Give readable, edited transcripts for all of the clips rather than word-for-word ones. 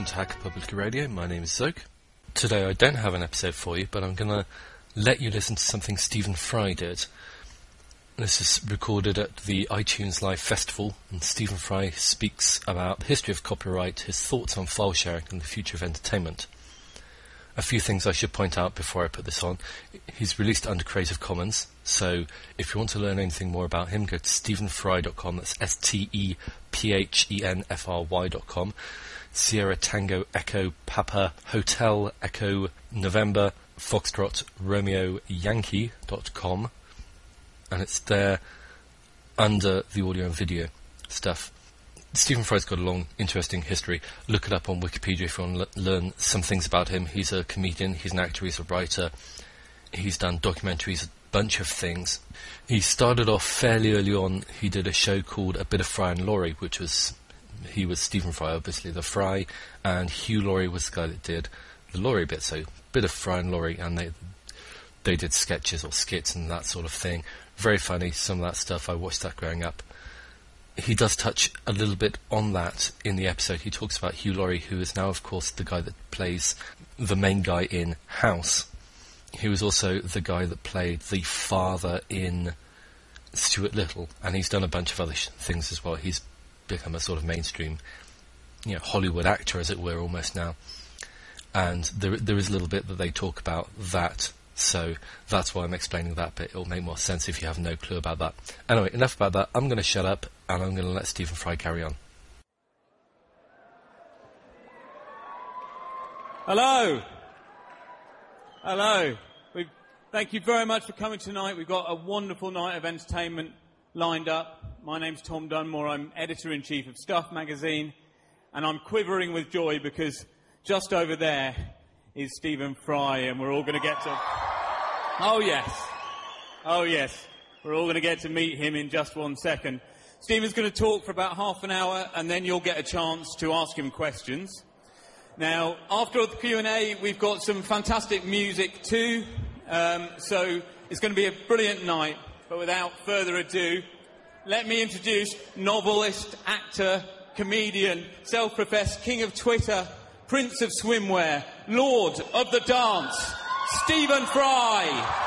welcome to Hacker Public Radio. My name is Zoke. Today I don't have an episode for you, but I'm going to let you listen to something Stephen Fry did. This is recorded at the iTunes Live Festival, and Stephen Fry speaks about the history of copyright, his thoughts on file sharing and the future of entertainment. A few things I should point out before I put this on. He's released under Creative Commons, so if you want to learn anything more about him, go to stephenfry.com, that's stephenfry.com, Sierra Tango Echo Papa Hotel Echo November Foxtrot Romeo Yankee.com, and it's there under the audio and video stuff. Stephen Fry's got a long, interesting history. Look it up on Wikipedia if you want to learn some things about him. He's a comedian, he's an actor, he's a writer. He's done documentaries, a bunch of things. He started off fairly early on. He did a show called A Bit of Fry and Laurie, he was Stephen Fry, obviously, the Fry, and Hugh Laurie was the guy that did the Laurie bit, so a bit of Fry and Laurie, and they did sketches or skits and that sort of thing. Very funny, some of that stuff. I watched that growing up. He does touch a little bit on that in the episode. He talks about Hugh Laurie, who is now, of course, the guy that plays the main guy in House. He was also the guy that played the father in Stuart Little, and he's done a bunch of other things as well. He's become a sort of mainstream, Hollywood actor, as it were, almost now. And there is a little bit that they talk about that. So that's why I'm explaining that bit. It'll make more sense if you have no clue about that. Anyway, enough about that. I'm going to shut up, and I'm going to let Stephen Fry carry on. Hello. Hello. Thank you very much for coming tonight. We've got a wonderful night of entertainment lined up. My name's Tom Dunmore. I'm editor-in-chief of Stuff magazine, and I'm quivering with joy because just over there is Stephen Fry, and we're all going to get to... Oh, yes. We're all going to get to meet him in just 1 second. Stephen's going to talk for about half an hour, and then you'll get a chance to ask him questions. Now, after the Q&A, we've got some fantastic music too, so it's going to be a brilliant night. But without further ado, let me introduce novelist, actor, comedian, self-professed king of Twitter, prince of swimwear, lord of the dance, Stephen Fry.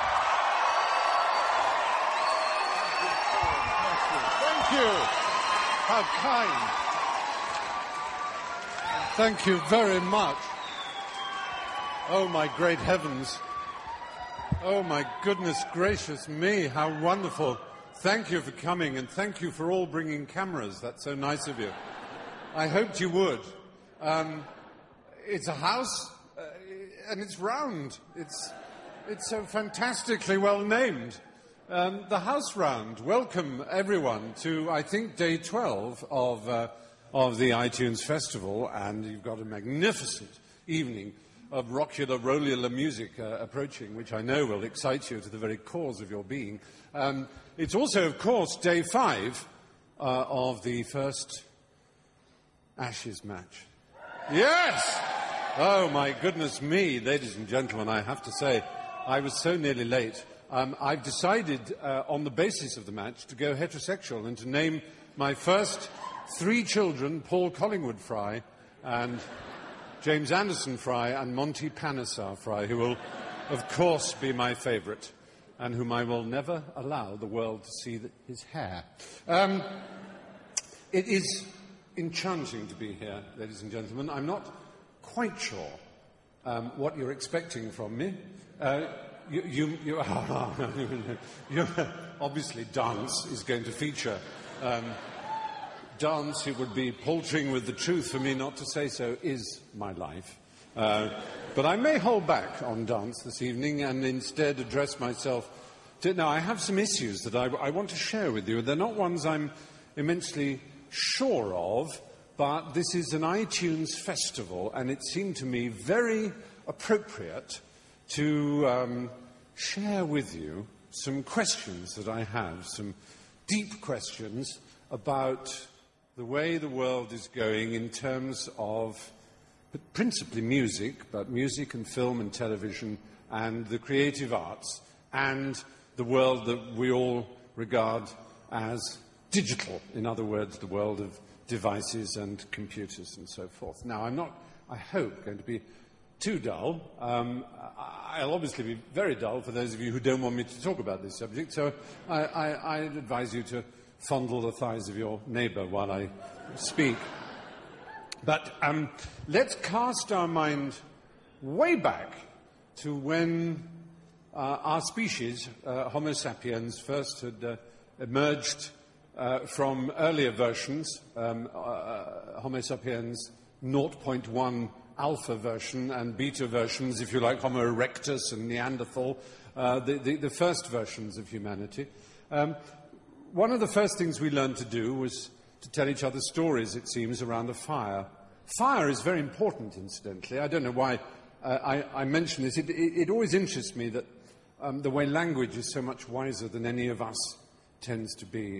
Thank you. How kind. Thank you very much. Oh, my great heavens. Oh, my goodness gracious me. How wonderful. Thank you for coming, and thank you for all bringing cameras. That's so nice of you. I hoped you would. It's a house, and it's round. It's so fantastically well named. The House Round. Welcome, everyone, to, I think, day 12 of the iTunes Festival, and you've got a magnificent evening of rockula music approaching, which I know will excite you to the very cause of your being. It's also, of course, day 5 of the first Ashes match. Yes! Oh, my goodness me, ladies and gentlemen, I have to say, I was so nearly late. I've decided, on the basis of the match, to go heterosexual and to name my first 3 children Paul Collingwood Fry and James Anderson Fry and Monty Panesar Fry, who will, of course, be my favourite, and whom I will never allow the world to see his hair. It is enchanting to be here, ladies and gentlemen. I'm not quite sure what you're expecting from me. You obviously dance is going to feature. Dance, it would be paltering with the truth for me not to say so, is my life. But I may hold back on dance this evening and instead address myself to... Now, I have some issues that I want to share with you. They're not ones I'm immensely sure of, but this is an iTunes festival, and it seemed to me very appropriate to share with you some questions that I have, some deep questions about the way the world is going in terms of principally music, but music and film and television and the creative arts and the world that we all regard as digital. In other words, the world of devices and computers and so forth. Now, I'm not I hope, going to be too dull. I'll obviously be very dull for those of you who don't want me to talk about this subject, so I'd advise you to fondle the thighs of your neighbour while I speak. But let's cast our mind way back to when our species, Homo sapiens, first had emerged from earlier versions, Homo sapiens 0.1 alpha version and beta versions, if you like, Homo erectus and Neanderthal, the first versions of humanity. One of the first things we learned to do was to tell each other stories, it seems, around a fire. Fire is very important, incidentally. I don't know why I mention this. It always interests me that the way language is so much wiser than any of us tends to be.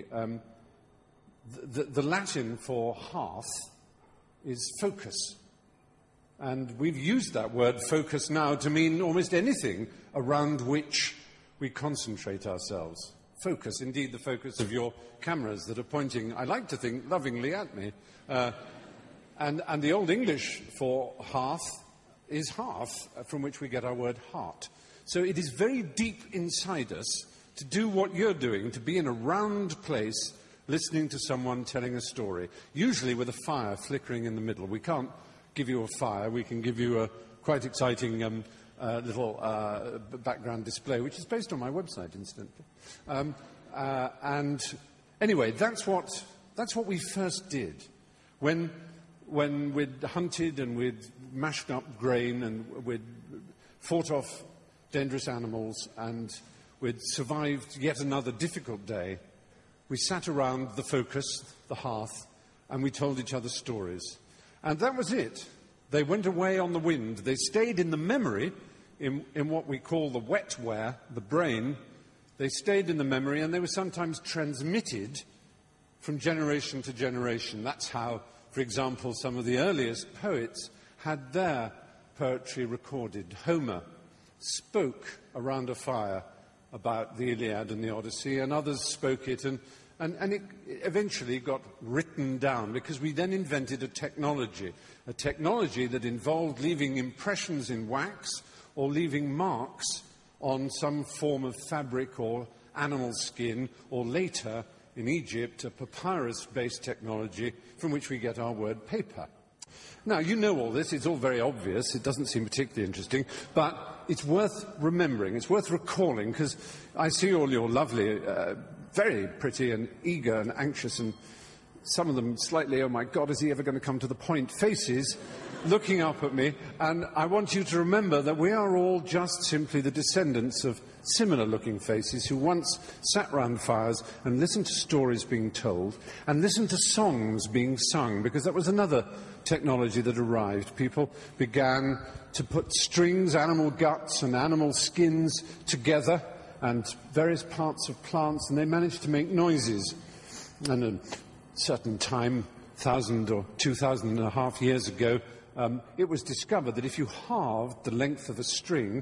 The Latin for hearth is focus. And we've used that word focus now to mean almost anything around which we concentrate ourselves. Focus, indeed the focus of your cameras that are pointing, I like to think, lovingly at me. And the Old English for hearth is hearth, from which we get our word heart. So it is very deep inside us to do what you're doing, to be in a round place listening to someone telling a story, usually with a fire flickering in the middle. We can't give you a fire, we can give you a quite exciting little background display, which is based on my website, incidentally. And anyway, that's what we first did. When we'd hunted and we'd mashed up grain and we'd fought off dangerous animals and we'd survived yet another difficult day, we sat around the focus, the hearth, and we told each other stories. And that was it. They went away on the wind. They stayed in the memory, in what we call the wetware, the brain. They stayed in the memory, and they were sometimes transmitted from generation to generation. That's how, for example, some of the earliest poets had their poetry recorded. Homer spoke around a fire about the Iliad and the Odyssey, and others spoke it, and it eventually got written down, because we then invented a technology that involved leaving impressions in wax or leaving marks on some form of fabric or animal skin, or later, in Egypt, a papyrus-based technology from which we get our word paper. Now, you know all this, it's all very obvious, it doesn't seem particularly interesting, but it's worth remembering, it's worth recalling, because I see all your lovely, very pretty and eager and anxious, and some of them slightly, oh my God, is he ever going to come to the point, faces looking up at me, and I want you to remember that we are all just simply the descendants of similar-looking faces who once sat round fires and listened to stories being told and listened to songs being sung, because that was another technology that arrived. People began to put strings, animal guts and animal skins together and various parts of plants, and they managed to make noises. And at a certain time, 1,000 or 2,500 years ago, it was discovered that if you halved the length of a string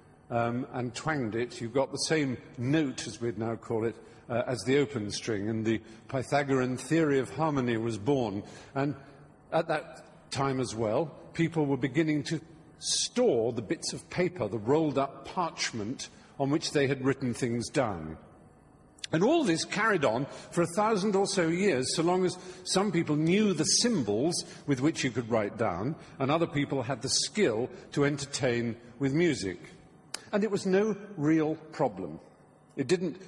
and twanged it, you got the same note, as we'd now call it, as the open string, and the Pythagorean theory of harmony was born. And at that time as well, people were beginning to store the bits of paper, the rolled-up parchment on which they had written things down. And all this carried on for 1,000 or so years, so long as some people knew the symbols with which you could write down, and other people had the skill to entertain with music. And it was no real problem. It didn't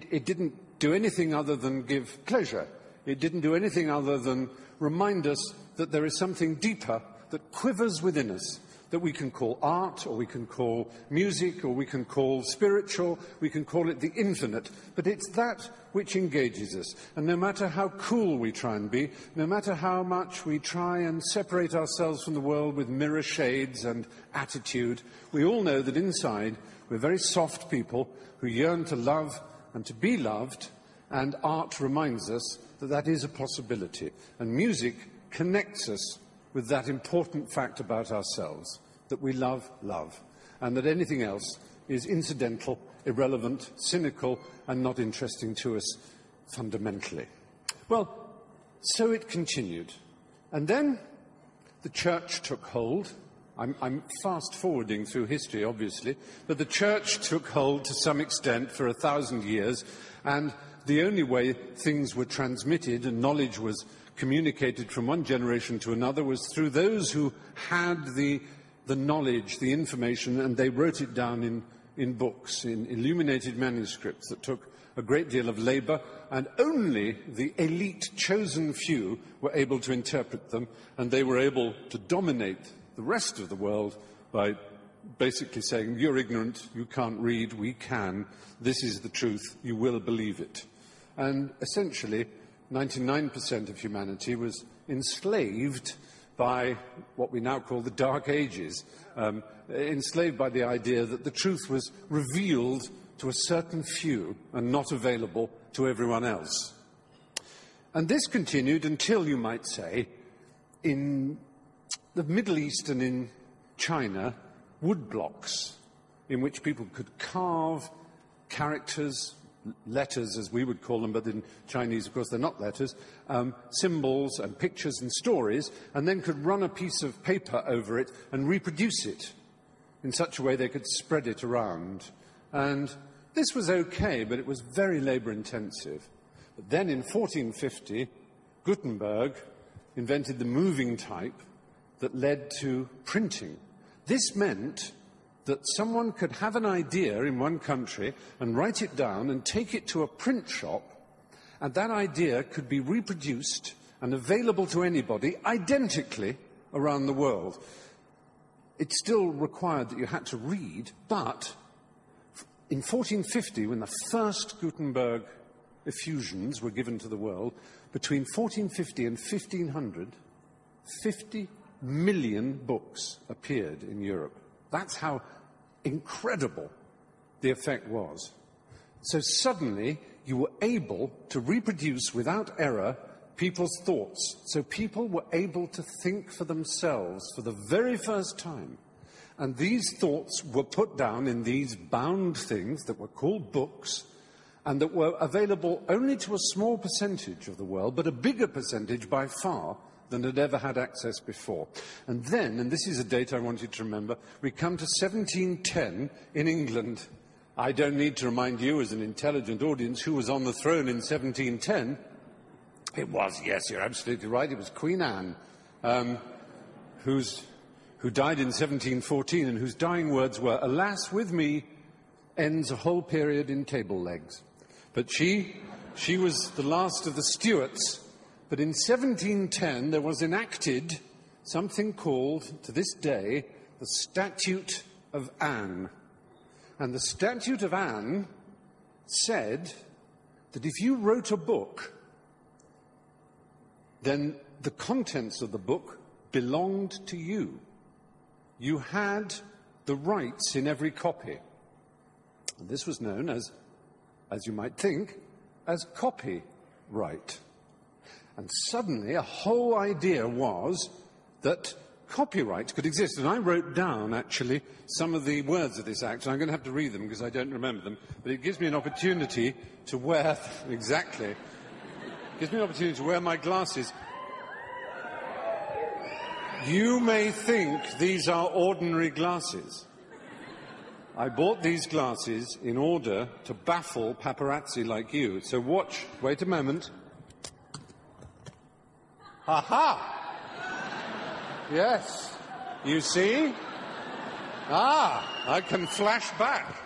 do anything other than give pleasure. It didn't do anything other than remind us that there is something deeper that quivers within us, that we can call art, or we can call music, or we can call spiritual, we can call it the infinite, but it's that which engages us. And no matter how cool we try and be, no matter how much we try and separate ourselves from the world with mirror shades and attitude, we all know that inside we're very soft people who yearn to love and to be loved, and art reminds us that that is a possibility. And music connects us with that important fact about ourselves, that we love love, and that anything else is incidental, irrelevant, cynical, and not interesting to us fundamentally. Well, so it continued. And then the church took hold. I'm fast-forwarding through history, obviously, but the church took hold to some extent for 1,000 years, and the only way things were transmitted and knowledge was communicated from one generation to another was through those who had the knowledge, the information, and they wrote it down in books, in illuminated manuscripts that took a great deal of labour, and only the elite chosen few were able to interpret them, and they were able to dominate the rest of the world by basically saying, you're ignorant, you can't read, we can, this is the truth, you will believe it. And essentially, 99% of humanity was enslaved by what we now call the Dark Ages, enslaved by the idea that the truth was revealed to a certain few and not available to everyone else. And this continued until, you might say, in the Middle East and in China, wood blocks in which people could carve characters, letters as we would call them, but in Chinese, of course, they're not letters, symbols and pictures and stories, and then could run a piece of paper over it and reproduce it in such a way they could spread it around. And this was okay, but it was very labour-intensive. But then in 1450, Gutenberg invented the moving type that led to printing. This meant that someone could have an idea in one country and write it down and take it to a print shop, and that idea could be reproduced and available to anybody identically around the world. It still required that you had to read, but in 1450, when the first Gutenberg effusions were given to the world, between 1450 and 1500, 50 million books appeared in Europe. That's how incredible the effect was. So suddenly, you were able to reproduce without error people's thoughts. So people were able to think for themselves for the very first time. And these thoughts were put down in these bound things that were called books, and that were available only to a small percentage of the world, but a bigger percentage by far than had ever had access before. And then, and this is a date I want you to remember, we come to 1710 in England. I don't need to remind you, as an intelligent audience, who was on the throne in 1710. It was, yes, you're absolutely right, it was Queen Anne, who died in 1714, and whose dying words were, "Alas, with me ends a whole period in table legs." But she was the last of the Stuarts. But in 1710, there was enacted something called, to this day, the Statute of Anne. And the Statute of Anne said that if you wrote a book, then the contents of the book belonged to you. You had the rights in every copy. And this was known as you might think, as copyright. And suddenly a whole idea was that copyright could exist. And I wrote down, actually, some of the words of this act. And I'm going to have to read them because I don't remember them. But it gives me an opportunity to wear... Exactly. It gives me an opportunity to wear my glasses. You may think these are ordinary glasses. I bought these glasses in order to baffle paparazzi like you. So watch. Wait a moment. Ha ha! Yes. You see? I can flash back.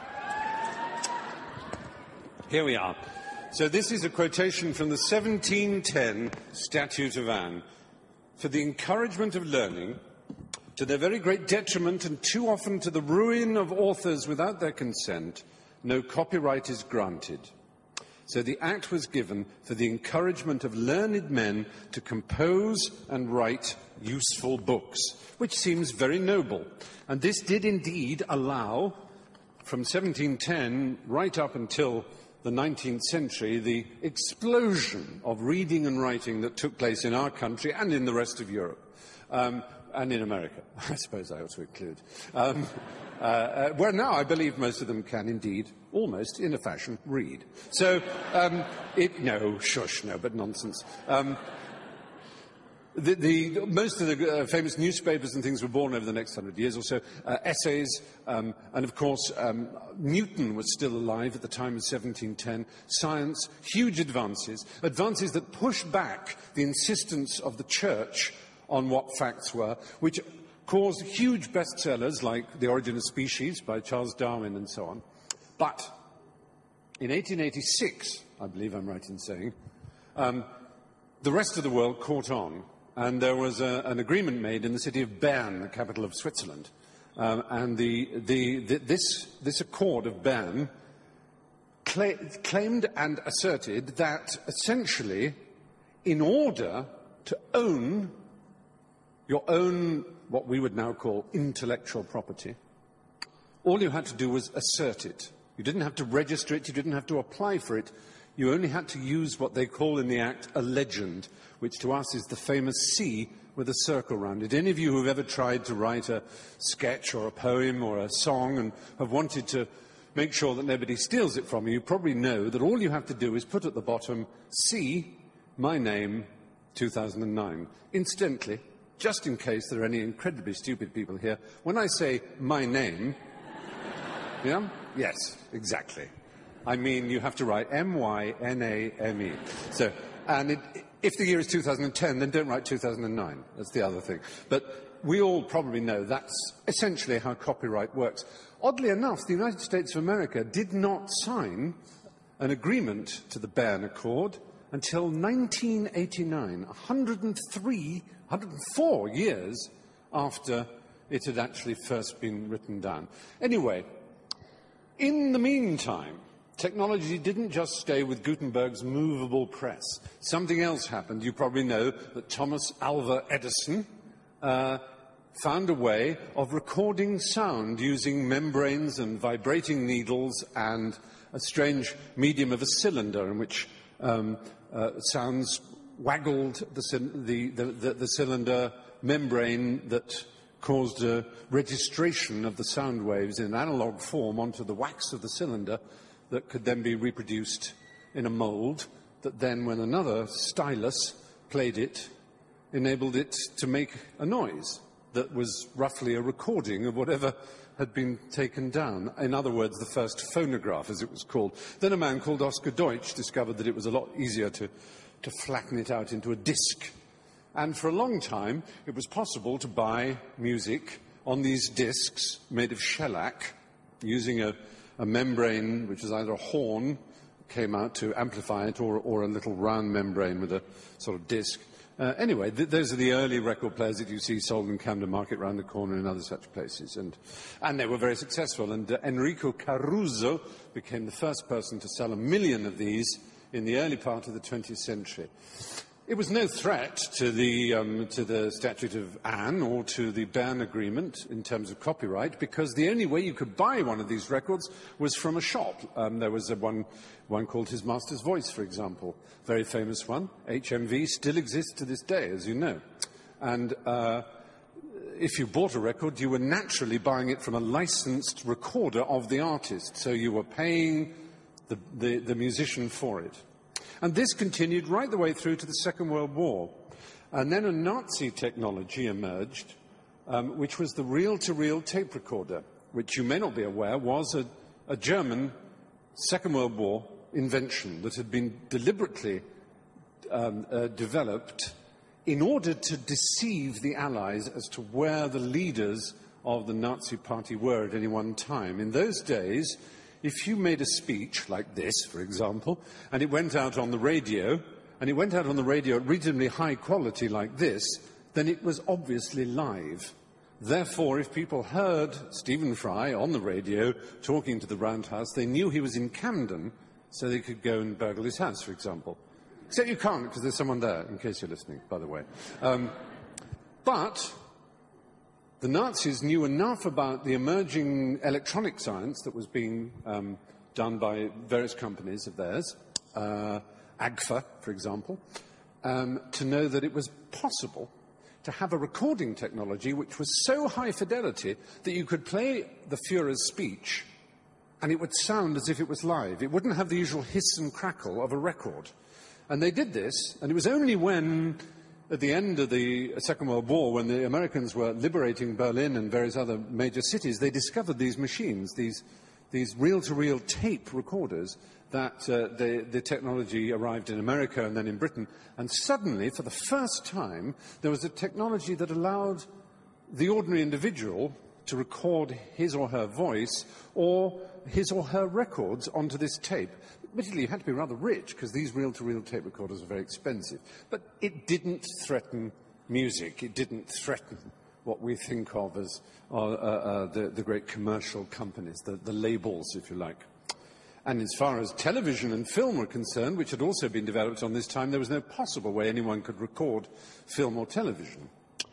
Here we are. So this is a quotation from the 1710 Statute of Anne. For the encouragement of learning, to their very great detriment and too often to the ruin of authors without their consent, no copyright is granted. So the Act was given for the encouragement of learned men to compose and write useful books, which seems very noble. And this did indeed allow, from 1710 right up until the 19th century, the explosion of reading and writing that took place in our country and in the rest of Europe. And in America, I suppose I ought to include. Where now I believe most of them can indeed, almost in a fashion, read. So, no, shush, no, but nonsense. most of the famous newspapers and things were born over the next 100 years or so. Essays, and of course, Newton was still alive at the time of 1710. Science, huge advances that pushed back the insistence of the church on what facts were, which caused huge bestsellers like The Origin of Species by Charles Darwin and so on. But in 1886, I believe I'm right in saying, the rest of the world caught on, and there was an agreement made in the city of Bern, the capital of Switzerland. And this Accord of Bern claimed and asserted that essentially, in order to own your own, what we would now call intellectual property, all you had to do was assert it. You didn't have to register it, you didn't have to apply for it. You only had to use what they call in the Act a legend, which to us is the famous C with a circle round it. Any of you who have ever tried to write a sketch or a poem or a song and have wanted to make sure that nobody steals it from you, you probably know that all you have to do is put at the bottom, C, my name, 2009. Incidentally, just in case there are any incredibly stupid people here, when I say my name, yeah? Yes, exactly. I mean, you have to write M-Y-N-A-M-E. So, and if the year is 2010, then don't write 2009. That's the other thing. But we all probably know that's essentially how copyright works. Oddly enough, the United States of America did not sign an agreement to the Berne Accord until 1989, 104 years after it had actually first been written down. Anyway, in the meantime, technology didn't just stay with Gutenberg's movable press. Something else happened. You probably know that Thomas Alva Edison found a way of recording sound using membranes and vibrating needles and a strange medium of a cylinder in which sounds waggled the cylinder membrane that caused a registration of the sound waves in analog form onto the wax of the cylinder that could then be reproduced in a mould that then, when another stylus played it, enabled it to make a noise that was roughly a recording of whatever had been taken down. In other words, the first phonograph, as it was called. Then a man called Oscar Deutsch discovered that it was a lot easier to flatten it out into a disc. And for a long time, it was possible to buy music on these discs made of shellac, using a membrane which is either a horn, came out to amplify it, or a little round membrane with a sort of disc. Anyway, those are the early record players that you see sold in Camden Market round the corner and other such places. And they were very successful. And Enrico Caruso became the first person to sell 1 million of these in the early part of the 20th century. It was no threat to the Statute of Anne or to the Berne Agreement in terms of copyright, because the only way you could buy one of these records was from a shop. There was one called His Master's Voice, for example, very famous one. HMV still exists to this day, as you know. And if you bought a record, you were naturally buying it from a licensed recorder of the artist, so you were paying the musician for it. And this continued right the way through to the Second World War. And then a Nazi technology emerged, which was the reel-to-reel tape recorder, which you may not be aware was a German Second World War invention that had been deliberately developed in order to deceive the Allies as to where the leaders of the Nazi party were at any one time. In those days, if you made a speech like this, for example, and it went out on the radio, and it went out on the radio at reasonably high quality like this, then it was obviously live. Therefore, if people heard Stephen Fry on the radio talking to the Roundhouse, they knew he was in Camden, so they could go and burgle his house, for example. Except you can't, because there's someone there, in case you're listening, by the way. But the Nazis knew enough about the emerging electronic science that was being done by various companies of theirs, AGFA, for example, to know that it was possible to have a recording technology which was so high fidelity that you could play the Führer's speech and it would sound as if it was live. It wouldn't have the usual hiss and crackle of a record. And they did this, and it was only when at the end of the Second World War, when the Americans were liberating Berlin and various other major cities, they discovered these machines, these reel-to-reel tape recorders, that the technology arrived in America and then in Britain. And suddenly, for the first time, there was a technology that allowed the ordinary individual to record his or her voice or his or her records onto this tape. Admittedly, you had to be rather rich, because these reel-to-reel tape recorders are very expensive. But it didn't threaten music. It didn't threaten what we think of as the great commercial companies, the labels, if you like. And as far as television and film were concerned, which had also been developed on this time, there was no possible way anyone could record film or television.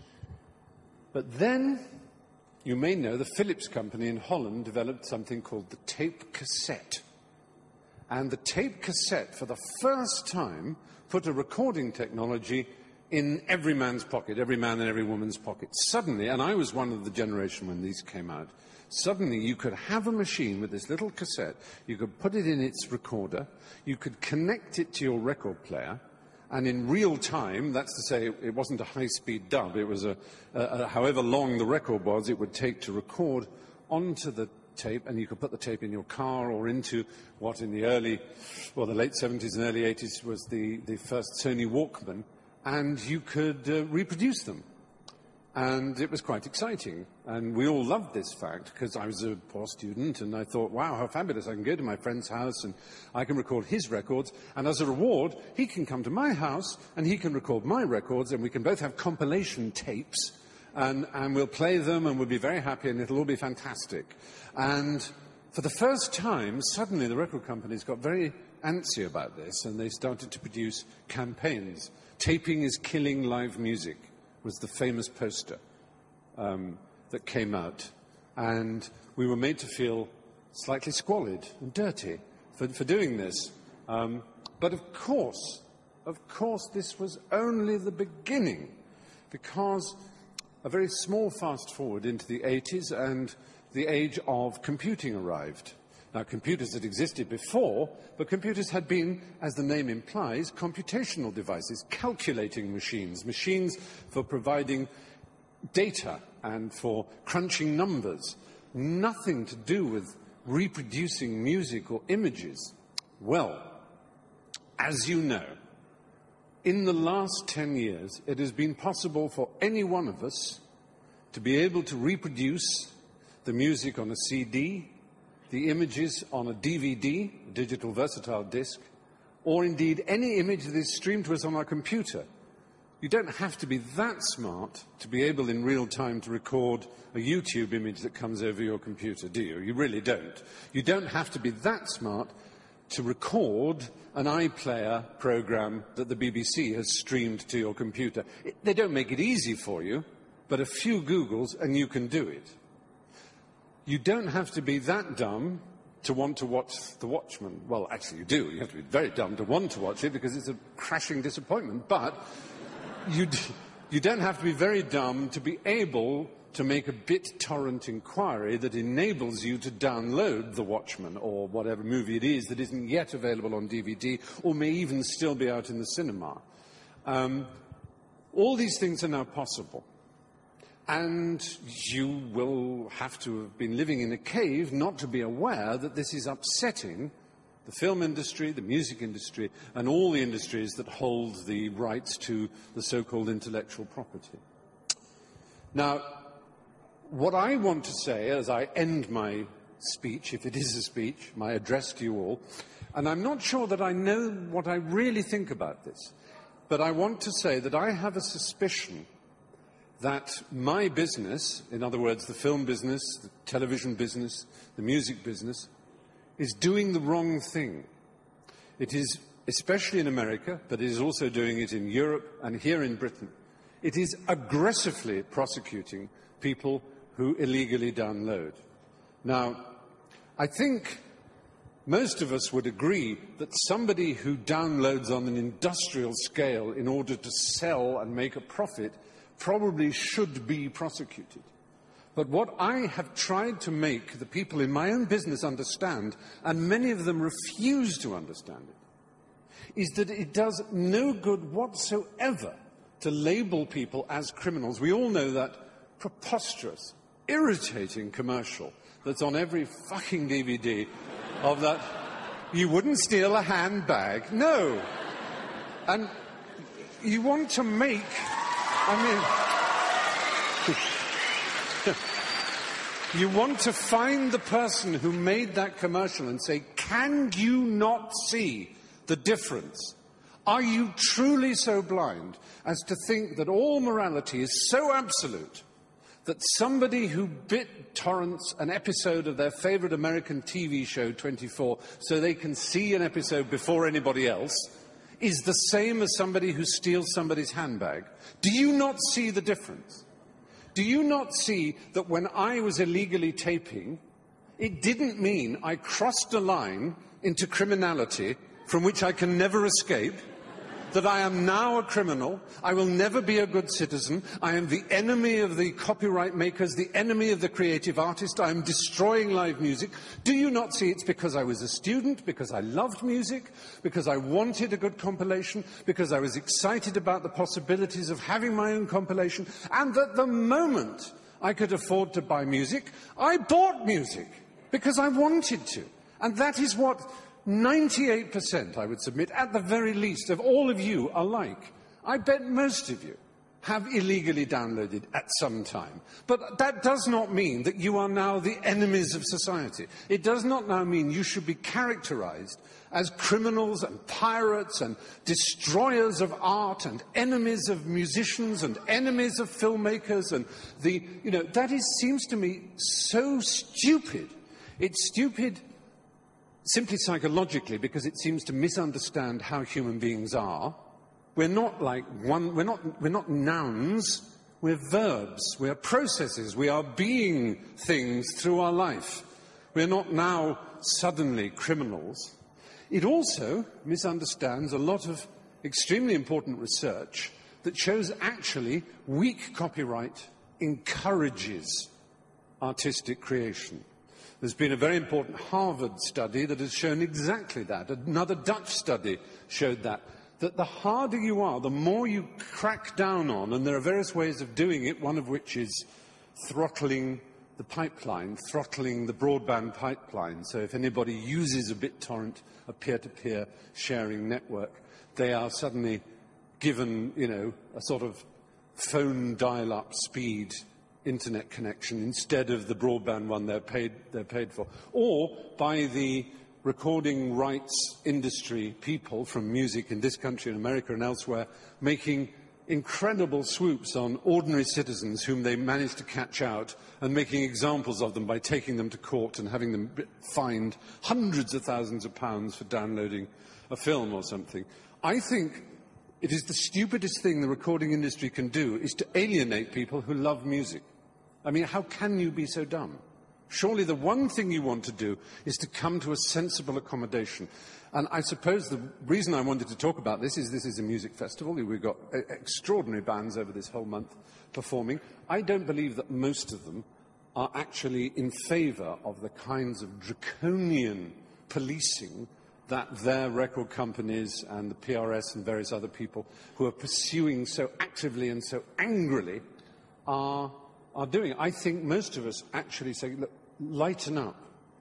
But then, you may know, the Philips company in Holland developed something called the tape cassette. And the tape cassette, for the first time, put a recording technology in every man's pocket, every man and every woman's pocket. Suddenly, and I was one of the generation when these came out, suddenly you could have a machine with this little cassette, you could put it in its recorder, you could connect it to your record player, and in real time, that's to say, it wasn't a high-speed dub, it was however long the record was, it would take to record onto the tape, and you could put the tape in your car or into what in the late 70s and early 80s was the first Sony Walkman, and you could reproduce them. And it was quite exciting. And we all loved this fact, because I was a poor student, and I thought, wow, how fabulous. I can go to my friend's house, and I can record his records, and as a reward, he can come to my house, and he can record my records, and we can both have compilation tapes, and we'll play them, and we'll be very happy, and it'll all be fantastic. And for the first time, suddenly the record companies got very antsy about this, and they started to produce campaigns. Taping is killing live music was the famous poster that came out. And we were made to feel slightly squalid and dirty for doing this. But of course, this was only the beginning, because a very small fast forward into the 80s and the age of computing arrived. Now, computers had existed before, but computers had been, as the name implies, computational devices, calculating machines, machines for providing data and for crunching numbers. Nothing to do with reproducing music or images. Well, as you know, in the last 10 years, it has been possible for any one of us to be able to reproduce the music on a CD, the images on a DVD, digital versatile disc, or indeed any image that is streamed to us on our computer. You don't have to be that smart to be able in real time to record a YouTube image that comes over your computer, do you? You really don't. You don't have to be that smart to record an iPlayer program that the BBC has streamed to your computer. They don't make it easy for you, but a few Googles and you can do it. You don't have to be that dumb to want to watch The Watchmen. Well, actually, you do. You have to be very dumb to want to watch it, because it's a crashing disappointment. But you don't have to be very dumb to be able to make a BitTorrent inquiry that enables you to download The Watchmen or whatever movie it is that isn't yet available on DVD or may even still be out in the cinema. All these things are now possible. And you will have to have been living in a cave not to be aware that this is upsetting the film industry, the music industry, and all the industries that hold the rights to the so-called intellectual property. Now, what I want to say as I end my speech, if it is a speech, my address to you all, and I'm not sure that I know what I really think about this, but I want to say that I have a suspicion that my business, in other words, the film business, the television business, the music business, is doing the wrong thing. It is, especially in America, but it is also doing it in Europe and here in Britain. It is aggressively prosecuting people who illegally download. Now, I think most of us would agree that somebody who downloads on an industrial scale in order to sell and make a profit probably should be prosecuted. But what I have tried to make the people in my own business understand, and many of them refuse to understand it, is that it does no good whatsoever to label people as criminals. We all know that preposterous, irritating commercial that's on every fucking DVD of that, you wouldn't steal a handbag. No. And you want to make, you want to find the person who made that commercial and say, can you not see the difference? Are you truly so blind as to think that all morality is so absolute that somebody who torrents an episode of their favourite American TV show, 24, so they can see an episode before anybody else, is the same as somebody who steals somebody's handbag? Do you not see the difference? Do you not see that when I was illegally taping, it didn't mean I crossed a line into criminality from which I can never escape? That I am now a criminal, I will never be a good citizen, I am the enemy of the copyright makers, the enemy of the creative artist, I am destroying live music. Do you not see it's because I was a student, because I loved music, because I wanted a good compilation, because I was excited about the possibilities of having my own compilation, and that the moment I could afford to buy music, I bought music, because I wanted to. And that is what 98%, I would submit, at the very least, of all of you are like. I bet most of you have illegally downloaded at some time. But that does not mean that you are now the enemies of society. It does not now mean you should be characterized as criminals and pirates and destroyers of art and enemies of musicians and enemies of filmmakers. And seems to me so stupid. It's stupid simply psychologically, because it seems to misunderstand how human beings are. We're not we're not nouns, we're verbs, we're processes, we are being things through our life. We're not now suddenly criminals. It also misunderstands a lot of extremely important research that shows actually weak copyright encourages artistic creation. There's been a very important Harvard study that has shown exactly that. Another Dutch study showed that the harder you are, the more you crack down on, and there are various ways of doing it, one of which is throttling the pipeline, throttling the broadband pipeline. So if anybody uses a BitTorrent, a peer-to-peer sharing network, they are suddenly given, a sort of phone dial-up speed internet connection instead of the broadband one they're paid for, or by the recording rights industry people from music in this country and America and elsewhere making incredible swoops on ordinary citizens whom they manage to catch out and making examples of them by taking them to court and having them fined hundreds of thousands of pounds for downloading a film or something. I think it is the stupidest thing the recording industry can do is to alienate people who love music. I mean, how can you be so dumb? Surely the one thing you want to do is to come to a sensible accommodation. And I suppose the reason I wanted to talk about this is a music festival. We've got extraordinary bands over this whole month performing. I don't believe that most of them are actually in favour of the kinds of draconian policing that their record companies and the PRS and various other people who are pursuing so actively and so angrily are doing. I think most of us actually say, look, lighten up.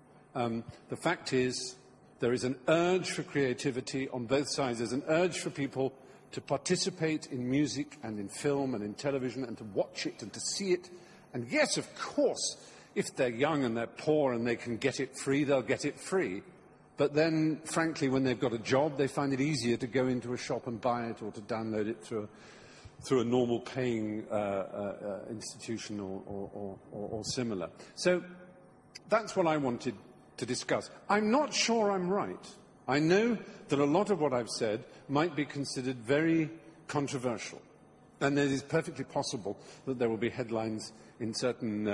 The fact is, there is an urge for creativity on both sides. There's an urge for people to participate in music and in film and in television and to watch it and to see it. And yes, of course, if they're young and they're poor and they can get it free, they'll get it free. But then, frankly, when they've got a job, they find it easier to go into a shop and buy it or to download it through a normal paying institution or similar. So that's what I wanted to discuss. I'm not sure I'm right. I know that a lot of what I've said might be considered very controversial. And it is perfectly possible that there will be headlines in certain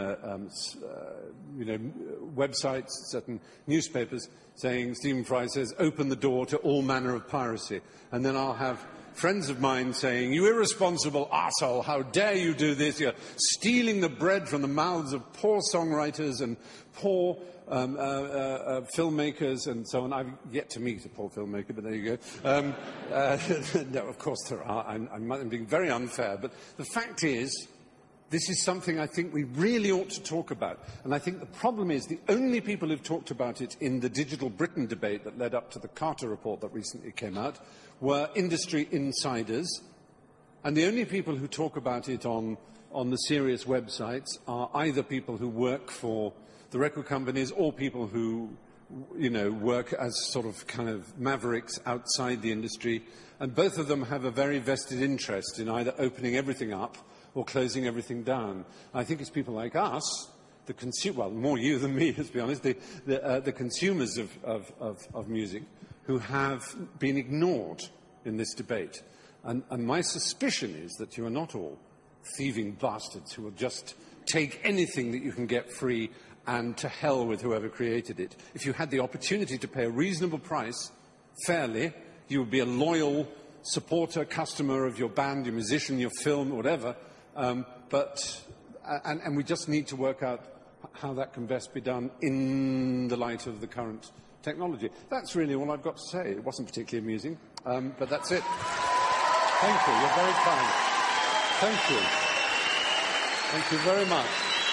websites, certain newspapers, saying, Stephen Fry says, open the door to all manner of piracy. And then I'll have friends of mine saying, "You irresponsible arsehole, how dare you do this? You're stealing the bread from the mouths of poor songwriters and poor filmmakers," and so on. I've yet to meet a poor filmmaker, but there you go. No, of course there are. I'm being very unfair, but the fact is, this is something I think we really ought to talk about. And I think the problem is the only people who've talked about it in the Digital Britain debate that led up to the Carter report that recently came out were industry insiders. And the only people who talk about it on the serious websites are either people who work for the record companies or people who, work as sort of kind of mavericks outside the industry. And both of them have a very vested interest in either opening everything up or closing everything down. I think it's people like us, more you than me, let's be honest, the consumers of music, who have been ignored in this debate. And my suspicion is that you are not all thieving bastards who will just take anything that you can get free and to hell with whoever created it. If you had the opportunity to pay a reasonable price, fairly, you would be a loyal supporter, customer of your band, your musician, your film, whatever. And we just need to work out how that can best be done in the light of the current technology. That's really all I've got to say. It wasn't particularly amusing, but that's it. Thank you. You're very kind. Thank you. Thank you very much.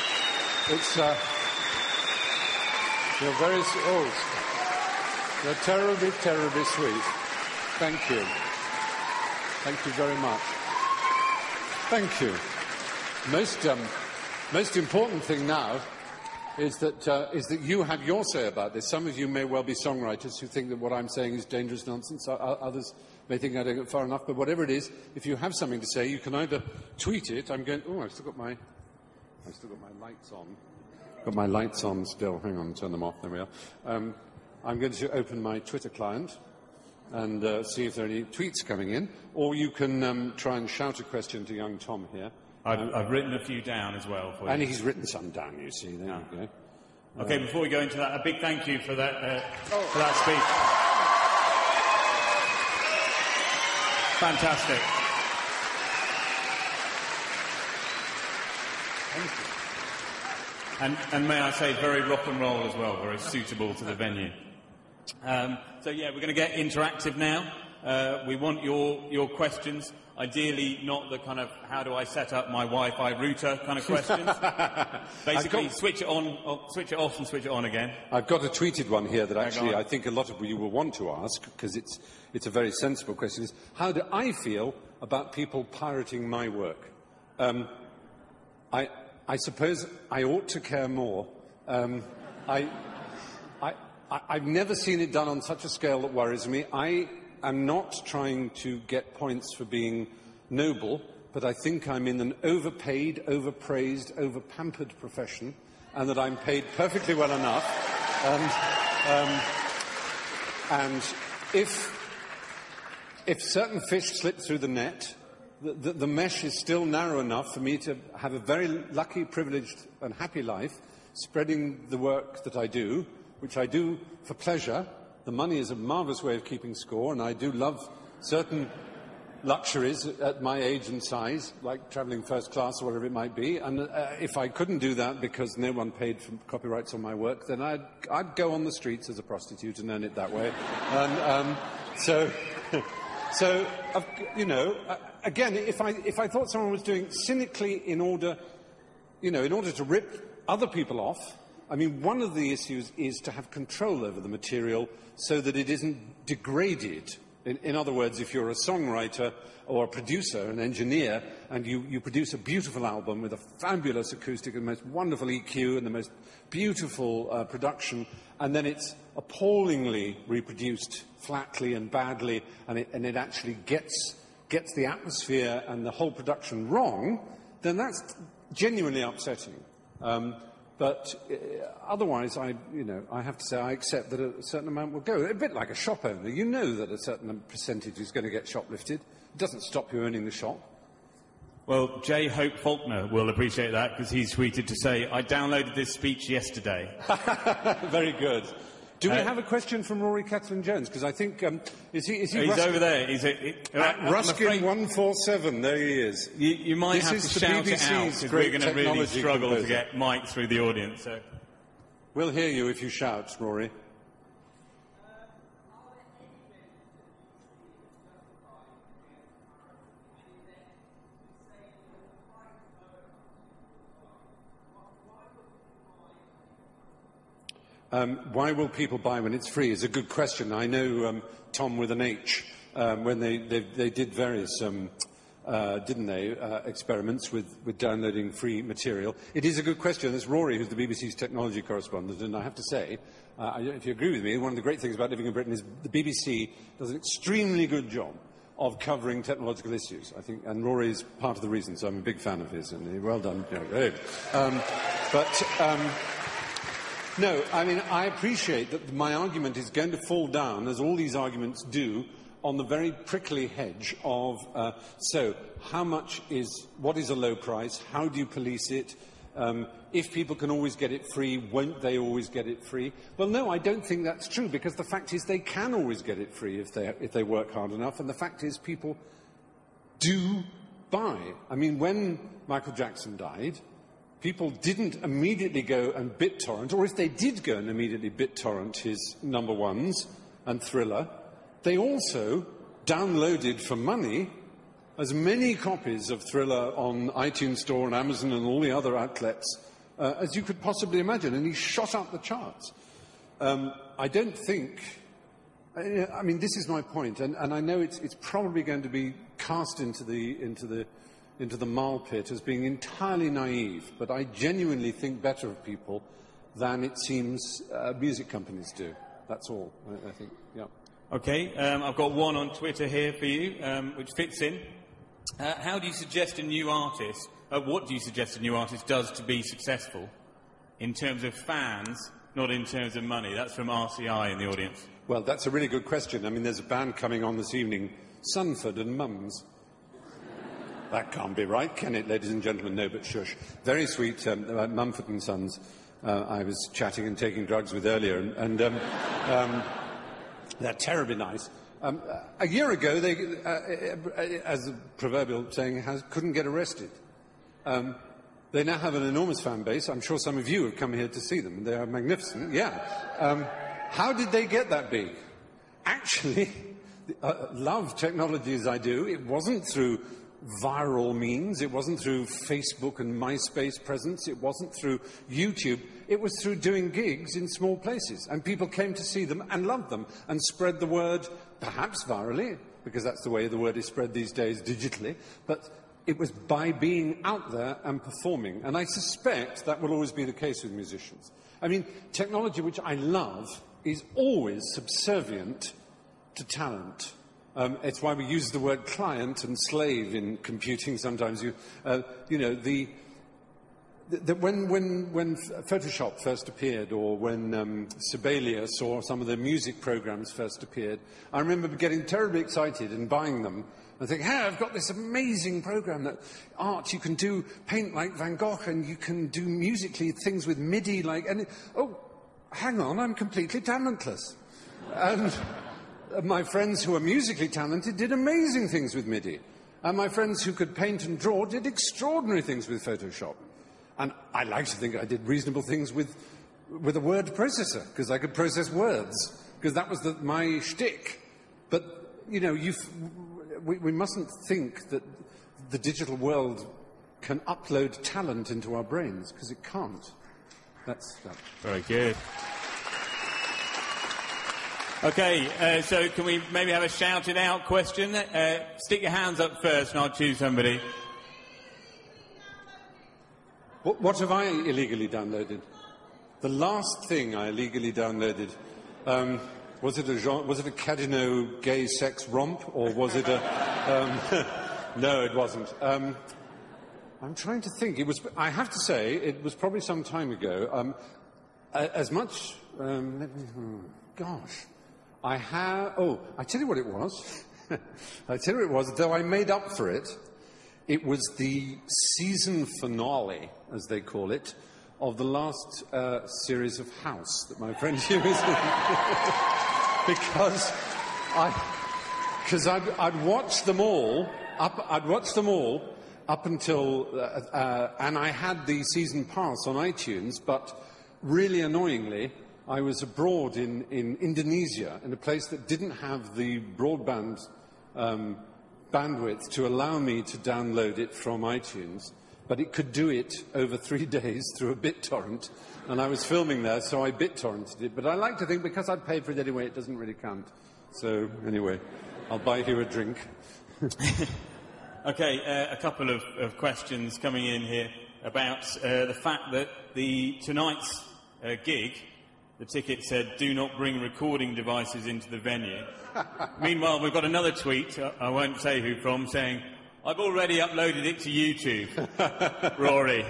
You're very... you're terribly, terribly sweet. Thank you. Thank you very much. Thank you. Most important thing now is that you have your say about this. Some of you may well be songwriters who think that what I'm saying is dangerous nonsense. Others may think I don't go far enough. But whatever it is, if you have something to say, you can either tweet it. I've still got my lights on. Got my lights on still. Hang on, turn them off. There we are. I'm going to open my Twitter client and see if there are any tweets coming in. Or you can try and shout a question to young Tom here. I've written a few down as well for you. And he's written some down, you see. There you go. Okay, before we go into that, a big thank you for that speech. Fantastic. Thank you. And may I say, very rock and roll as well, very suitable to the venue. So yeah, we're going to get interactive now. We want your questions. Ideally, not the kind of how do I set up my Wi-Fi router kind of questions. Basically, switch it on, switch it off, and switch it on again. I've got a tweeted one here that actually I think a lot of you will want to ask because it's a very sensible question. Is how do I feel about people pirating my work? I suppose I ought to care more. I've never seen it done on such a scale that worries me. I'm not trying to get points for being noble, but I think I'm in an overpaid, overpraised, overpampered profession, and that I'm paid perfectly well enough. And if certain fish slip through the net, the mesh is still narrow enough for me to have a very lucky, privileged, and happy life, spreading the work that I do, which I do for pleasure. The money is a marvellous way of keeping score, and I do love certain luxuries at my age and size, like travelling first class or whatever it might be. And if I couldn't do that because no one paid for copyrights on my work, then I'd go on the streets as a prostitute and earn it that way. Again, if I thought someone was doing cynically in order to rip other people off. I mean, one of the issues is to have control over the material so that it isn't degraded. In other words, if you're a songwriter or a producer, an engineer, and you produce a beautiful album with a fabulous acoustic and the most wonderful EQ and the most beautiful production, and then it's appallingly reproduced flatly and badly, and it actually gets the atmosphere and the whole production wrong, then that's genuinely upsetting. But otherwise, I have to say I accept that a certain amount will go. A bit like a shop owner. You know that a certain percentage is going to get shoplifted. It doesn't stop you owning the shop. Well, J. Hope Faulkner will appreciate that because he's tweeted to say, I downloaded this speech yesterday. Very good. Do we have a question from Rory Catherine-Jones? Because I think, is he He's Ruskin? over there. Ruskin 147, there he is. You might have to shout it out, because we're going to really struggle to get Mike through the audience. So. We'll hear you if you shout, Rory. Why will people buy when it's free is a good question. I know Tom with an H, when they did various, didn't they, experiments with downloading free material. It is a good question. It's Rory, who's the BBC's technology correspondent, and I have to say, if you agree with me, one of the great things about living in Britain is the BBC does an extremely good job of covering technological issues, I think, and Rory's part of the reason, so I'm a big fan of his, and well done. No, I mean, I appreciate that my argument is going to fall down, as all these arguments do, on the very prickly hedge of, what is a low price? How do you police it? If people can always get it free, won't they always get it free? Well, no, I don't think that's true, because the fact is they can always get it free if they work hard enough, and the fact is people do buy. I mean, when Michael Jackson died, people didn't immediately go and BitTorrent, or if they did go and immediately BitTorrent his number ones and Thriller, they also downloaded for money as many copies of Thriller on iTunes Store and Amazon and all the other outlets as you could possibly imagine, and he shot up the charts. I don't think... I mean, this is my point, and I know it's probably going to be cast into the mile pit as being entirely naive, but I genuinely think better of people than it seems music companies do. That's all, I think, yeah. OK, I've got one on Twitter here for you, which fits in. How do you suggest a new artist, what do you suggest a new artist does to be successful in terms of fans, not in terms of money? That's from RCI in the audience. Well, that's a really good question. I mean, there's a band coming on this evening, Sunford and Mums. That can't be right, can it, ladies and gentlemen? No, but shush. Very sweet, Mumford and Sons. I was chatting and taking drugs with earlier, and they're terribly nice. A year ago, they, as the proverbial saying has, couldn't get arrested. They now have an enormous fan base. I'm sure some of you have come here to see them. They are magnificent, yeah. How did they get that big? Actually, love technology as I do. It wasn't through viral means. It wasn't through Facebook and MySpace presence. It wasn't through YouTube. It was through doing gigs in small places. And people came to see them and loved them and spread the word, perhaps virally, because that's the way the word is spread these days digitally. But it was by being out there and performing. And I suspect that will always be the case with musicians. I mean, technology, which I love, is always subservient to talent. It's why we use the word client and slave in computing sometimes. When Photoshop first appeared, or when Sibelius or some of the music programs first appeared, I remember getting terribly excited and buying them and thinking, hey, I've got this amazing program that art, you can do paint like Van Gogh, and you can do musically things with MIDI like... oh, hang on, I'm completely talentless. And my friends who are musically talented did amazing things with MIDI. And my friends who could paint and draw did extraordinary things with Photoshop. And I like to think I did reasonable things with a word processor, because I could process words, because that was my shtick. But, you know, we mustn't think that the digital world can upload talent into our brains, because it can't. That's that. Very good. OK, so can we maybe have a shouted out question? Stick your hands up first and I'll choose somebody. What have I illegally downloaded? The last thing I illegally downloaded, was it a Cadino gay sex romp, or was it a... no, it wasn't. I'm trying to think. I have to say, it was probably some time ago. As much... gosh. I tell you what it was. Though I made up for it. It was the season finale, as they call it, of the last series of House that my friend Hugh is because I'd watched them all up until and I had the season pass on iTunes, but really annoyingly I was abroad in Indonesia, in a place that didn't have the broadband bandwidth to allow me to download it from iTunes, but it could do it over 3 days through a BitTorrent, and I was filming there, so I BitTorrented it. But I like to think, because I'd paid for it anyway, it doesn't really count. So, anyway, I'll buy you a drink. Okay, a couple of questions coming in here about the fact that tonight's gig, the ticket said, "Do not bring recording devices into the venue." Meanwhile, we've got another tweet, I won't say who from, saying, "I've already uploaded it to YouTube." Rory.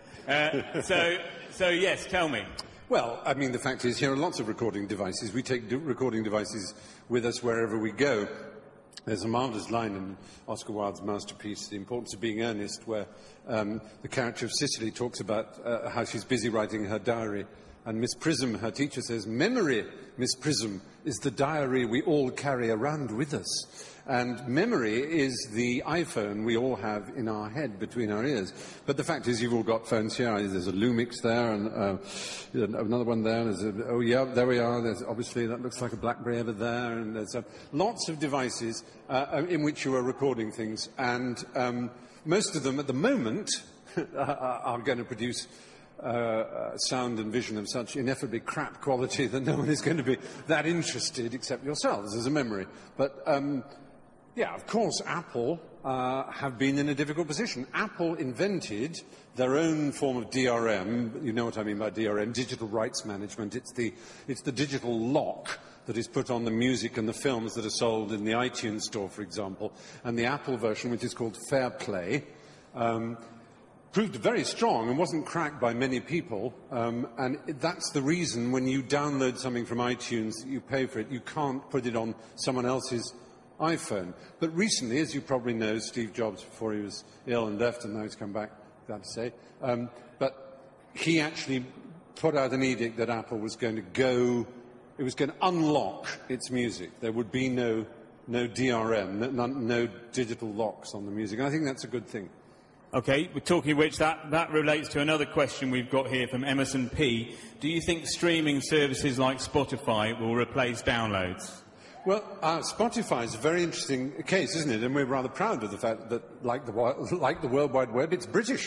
So yes, tell me. Well, I mean, the fact is, here are lots of recording devices. We take recording devices with us wherever we go. There's a marvellous line in Oscar Wilde's masterpiece, The Importance of Being Earnest, where the character of Cicely talks about how she's busy writing her diary. And Miss Prism, her teacher, says, "Memory, Miss Prism, is the diary we all carry around with us." And memory is the iPhone we all have in our head, between our ears. But the fact is, you've all got phones here. There's a Lumix there, and another one there. Oh, yeah, there we are. There's, obviously, that looks like a BlackBerry over there. And there's lots of devices in which you are recording things. And most of them, at the moment, are going to produce sound and vision of such ineffably crap quality that no one is going to be that interested except yourselves as a memory. But, yeah, of course, Apple have been in a difficult position. Apple invented their own form of DRM. You know what I mean by DRM, digital rights management. It's the digital lock that is put on the music and the films that are sold in the iTunes store, for example. And the Apple version, which is called Fairplay, proved very strong and wasn't cracked by many people, and that's the reason when you download something from iTunes that you pay for it, you can't put it on someone else's iPhone. But recently, as you probably know, Steve Jobs, before he was ill and left, and now he's come back, glad to say, but he actually put out an edict that Apple was going to unlock its music. There would be no DRM, no digital locks on the music. And I think that's a good thing. Okay, we're talking of which, that relates to another question we've got here from Emerson P. Do you think streaming services like Spotify will replace downloads? Well, Spotify is a very interesting case, isn't it? And we're rather proud of the fact that, like the World Wide Web, it's British.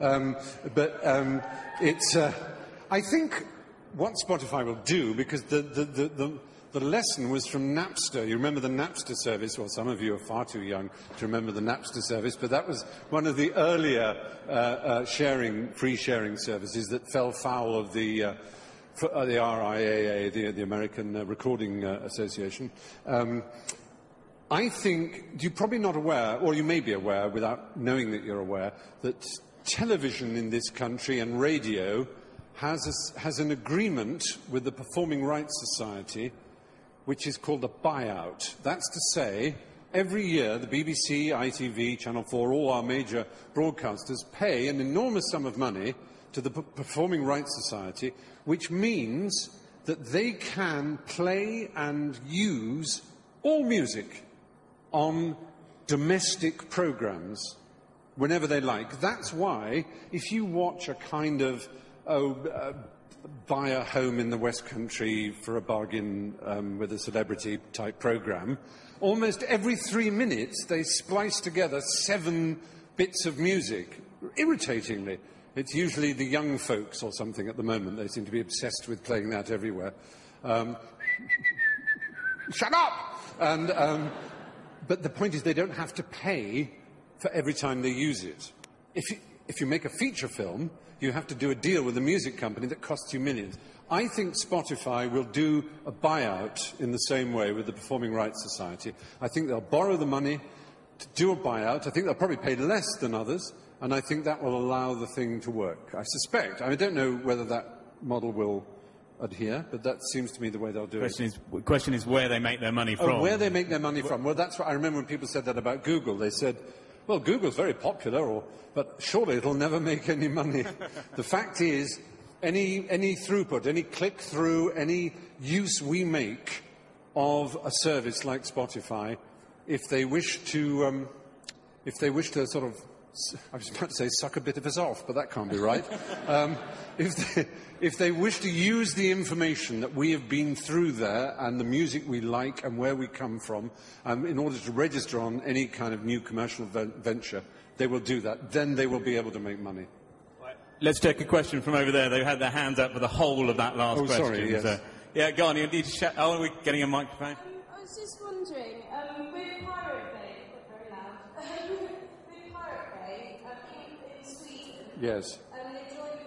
It's... I think what Spotify will do, because the lesson was from Napster. You remember the Napster service? Well, some of you are far too young to remember the Napster service, but that was one of the earlier free sharing services that fell foul of the RIAA, the American Recording Association. I think you're probably not aware, or you may be aware without knowing that you're aware, that television in this country and radio has an agreement with the Performing Rights Society, which is called a buyout. That's to say, every year the BBC, ITV, Channel 4, all our major broadcasters pay an enormous sum of money to the Performing Rights Society, which means that they can play and use all music on domestic programmes whenever they like. That's why, if you watch a kind of buy a home in the West Country for a bargain with a celebrity-type programme, almost every 3 minutes they splice together 7 bits of music, irritatingly. It's usually the young folks or something at the moment. They seem to be obsessed with playing that everywhere. Shut up! But the point is they don't have to pay for every time they use it. If you make a feature film, you have to do a deal with a music company that costs you millions. I think Spotify will do a buyout in the same way with the Performing Rights Society. I think they'll borrow the money to do a buyout. I think they'll probably pay less than others, and I think that will allow the thing to work. I suspect. I don't know whether that model will adhere, but that seems to me the way they'll do it. The question is where they make their money from. Oh, where they make their money from. Well, that's what I remember when people said that about Google. They said, well, Google's very popular, but surely it'll never make any money. The fact is any throughput, any click-through, any use we make of a service like Spotify, if they wish to sort of, I was about to say suck a bit of us off, but that can't be right. If they wish to use the information that we have been through there and the music we like and where we come from in order to register on any kind of new commercial venture, they will do that. Then they will be able to make money. Let's take a question from over there. They had their hands up for the whole of that last question. Sorry, yes. So, yeah, go on. You need to shout. Oh, are we getting a microphone? I was just wondering, with Pirate Bay, very loud, with Pirate Bay in Sweden, Yes. they joined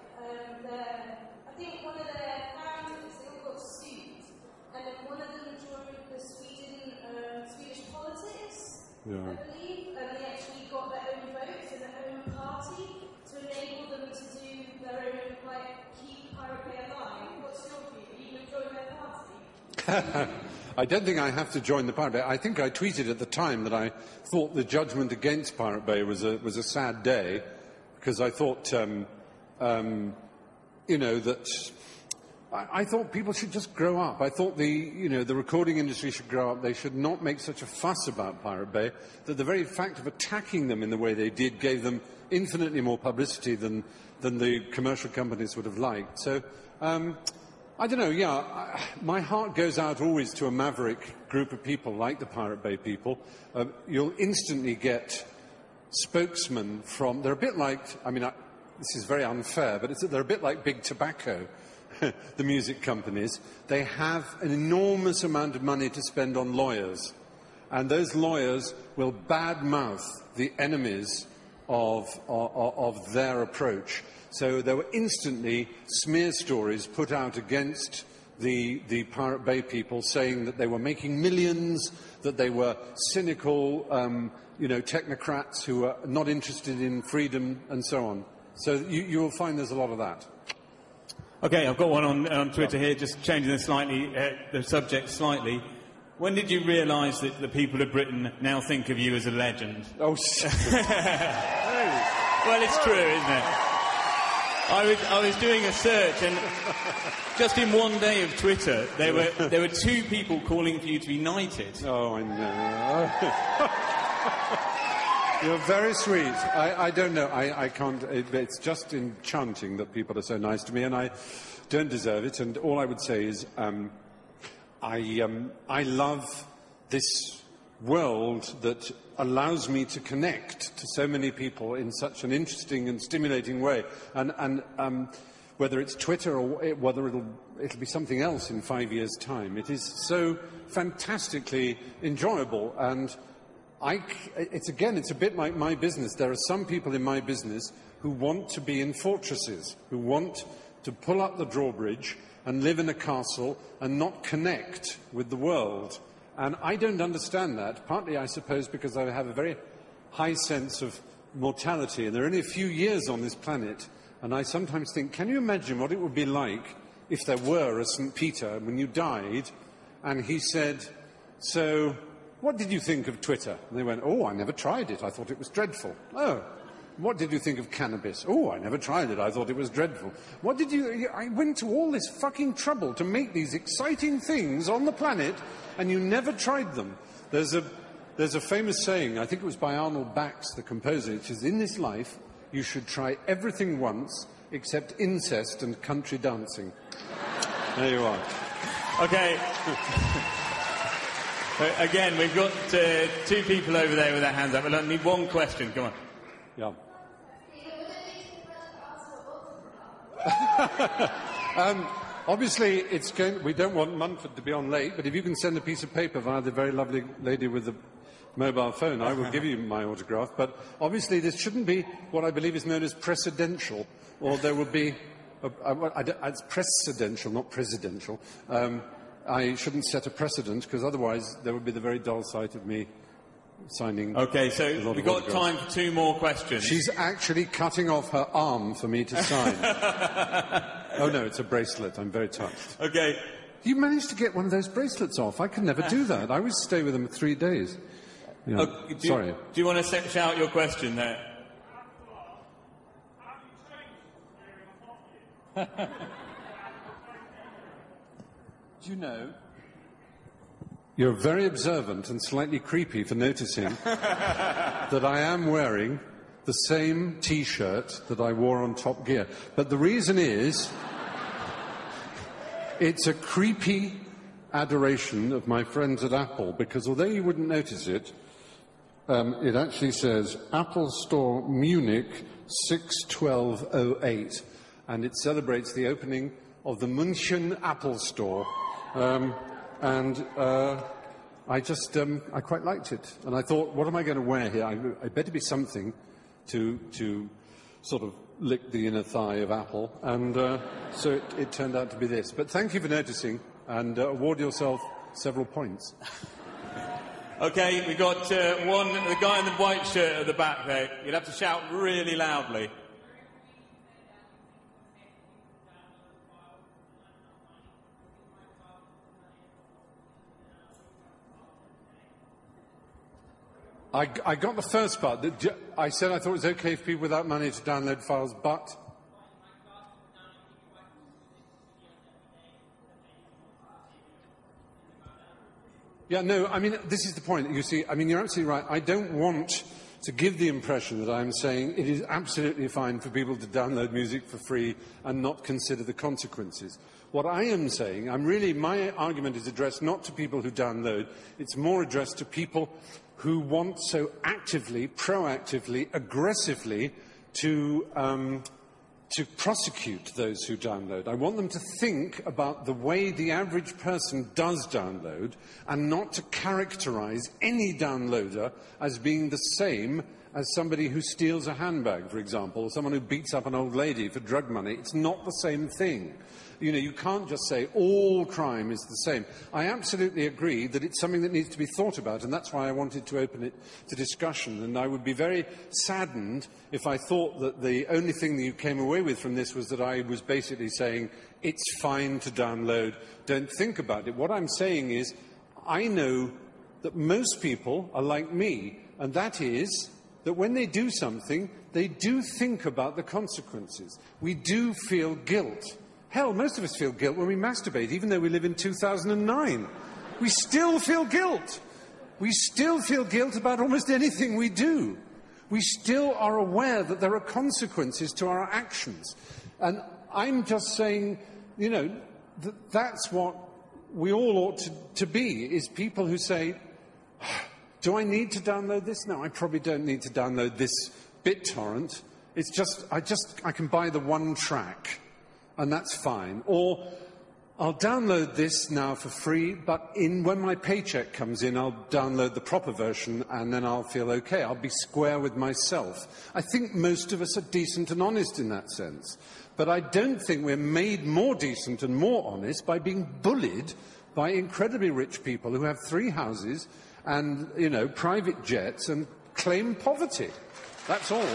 I think one of their founders, they all got sued, and then one of them joined the Swedish politics, Yeah. I believe, and they actually got their own votes and their own party to enable them to do their own, keep Pirate Bay alive. What's your view? Are you going to join their party? I don't think I have to join the Pirate Bay. I think I tweeted at the time that I thought the judgment against Pirate Bay was a sad day, because I thought, that I thought people should just grow up. I thought the recording industry should grow up. They should not make such a fuss about Pirate Bay, that the very fact of attacking them in the way they did gave them infinitely more publicity than the commercial companies would have liked. So, I don't know, my heart goes out always to a maverick group of people like the Pirate Bay people. You'll instantly get spokesmen from... They're a bit like... this is very unfair, but they're a bit like Big Tobacco, the music companies. They have an enormous amount of money to spend on lawyers, and those lawyers will badmouth the enemies of their approach. So there were instantly smear stories put out against the Pirate Bay people, saying that they were making millions, that they were cynical, technocrats who are not interested in freedom, and so on. So you will find there's a lot of that. Okay, I've got one on Twitter here, just changing the subject slightly. When did you realise that the people of Britain now think of you as a legend? Oh, well, it's true, isn't it? I was doing a search, and just in one day of Twitter, there were 2 people calling for you to be knighted. Oh, I know. You're very sweet. I don't know. I can't. It's just enchanting that people are so nice to me, and I don't deserve it. And all I would say is, I love this world that allows me to connect to so many people in such an interesting and stimulating way. And whether it's Twitter or whether it'll be something else in 5 years' time, it is so fantastically enjoyable. And it's a bit like my business. There are some people in my business who want to be in fortresses, who want to pull up the drawbridge and live in a castle and not connect with the world. And I don't understand that, partly, I suppose, because I have a very high sense of mortality, and there are only a few years on this planet, and I sometimes think, can you imagine what it would be like if there were a St. Peter when you died, and he said, so, what did you think of Twitter? And they went, oh, I never tried it, I thought it was dreadful. Oh, what did you think of cannabis? Oh, I never tried it, I thought it was dreadful. I went to all this fucking trouble to make these exciting things on the planet, and you never tried them. There's a famous saying, I think it was by Arnold Bax, the composer, which is, in this life, you should try everything once except incest and country dancing. There you are. Okay. Again, we've got 2 people over there with their hands up. I need one question. Come on. Yeah. Obviously, we don't want Munford to be on late, but if you can send a piece of paper via the very lovely lady with the mobile phone, I will give you my autograph. But obviously, this shouldn't be what I believe is known as precedential, or there will be... it's precedential, not presidential. I shouldn't set a precedent, because otherwise there would be the very dull sight of me signing... Okay, so we've got time for 2 more questions. She's actually cutting off her arm for me to sign. Oh, no, it's a bracelet. I'm very touched. Okay. You managed to get one of those bracelets off. I could never do that. I always stay with them for 3 days. You know, sorry. Do you want to shout your question there? Do you know, you're very observant and slightly creepy for noticing that I am wearing the same T-shirt that I wore on Top Gear. But the reason is, it's a creepy adoration of my friends at Apple, because although you wouldn't notice it, it actually says Apple Store Munich 6/12/08, and it celebrates the opening of the München Apple Store. I quite liked it, and I thought, what am I going to wear here? I better be something to sort of lick the inner thigh of Apple, and so it turned out to be this. But thank you for noticing, and award yourself several points. Okay, we got the guy in the white shirt at the back there. You'll have to shout really loudly. I got the first part. I said I thought it was okay for people without money to download files, but... Yeah, no, I mean, this is the point. You see, I mean, you're absolutely right. I don't want to give the impression that I'm saying it is absolutely fine for people to download music for free and not consider the consequences. What I am saying, my argument is addressed not to people who download, it's more addressed to people who want so actively, proactively, aggressively to prosecute those who download. I want them to think about the way the average person does download and not to characterize any downloader as being the same as somebody who steals a handbag, for example, or someone who beats up an old lady for drug money. It's not the same thing. You know, you can't just say all crime is the same. I absolutely agree that it's something that needs to be thought about, and that's why I wanted to open it to discussion. And I would be very saddened if I thought that the only thing that you came away with from this was that I was basically saying it's fine to download, don't think about it. What I'm saying is I know that most people are like me, and that is that when they do something, they do think about the consequences. We do feel guilt. Hell, most of us feel guilt when we masturbate, even though we live in 2009. We still feel guilt. We still feel guilt about almost anything we do. We still are aware that there are consequences to our actions. And I'm just saying, you know, that's what we all ought to be, is people who say, do I need to download this? No, I probably don't need to download this BitTorrent. It's just, I can buy the one track. And that's fine. Or I'll download this now for free, but when my paycheck comes in, I'll download the proper version, and then I'll feel okay. I'll be square with myself. I think most of us are decent and honest in that sense. But I don't think we're made more decent and more honest by being bullied by incredibly rich people who have 3 houses and, you know, private jets and claim poverty. That's all.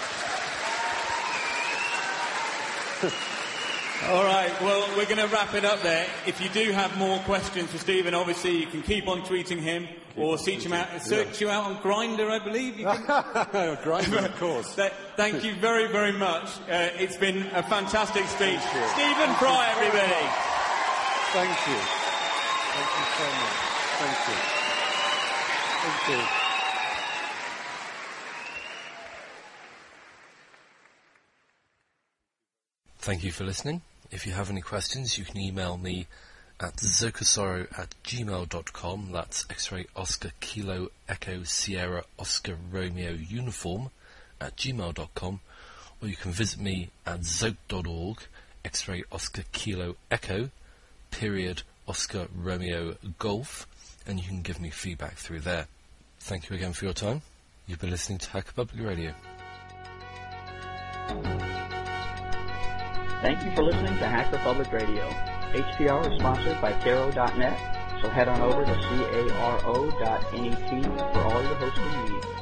All right, well, we're going to wrap it up there. If you do have more questions for Stephen, obviously you can keep on tweeting him or search you out on Grindr, I believe. You can... Grindr, of course. Thank you very, very much. It's been a fantastic speech. Stephen Fry, everybody. Thank you. Thank you so much. Thank you. Thank you. Thank you for listening. If you have any questions, you can email me at zokasorrow@gmail.com. That's X-ray Oscar Kilo Echo Sierra Oscar Romeo Uniform @gmail.com, or you can visit me at zoke.org, X-ray Oscar Kilo Echo Oscar Romeo Golf, and you can give me feedback through there. Thank you again for your time. You've been listening to Hacker Public Radio. Thank you for listening to Hacker Public Radio. HPR is sponsored by Caro.net, so head on over to caro.net for all your hosting needs.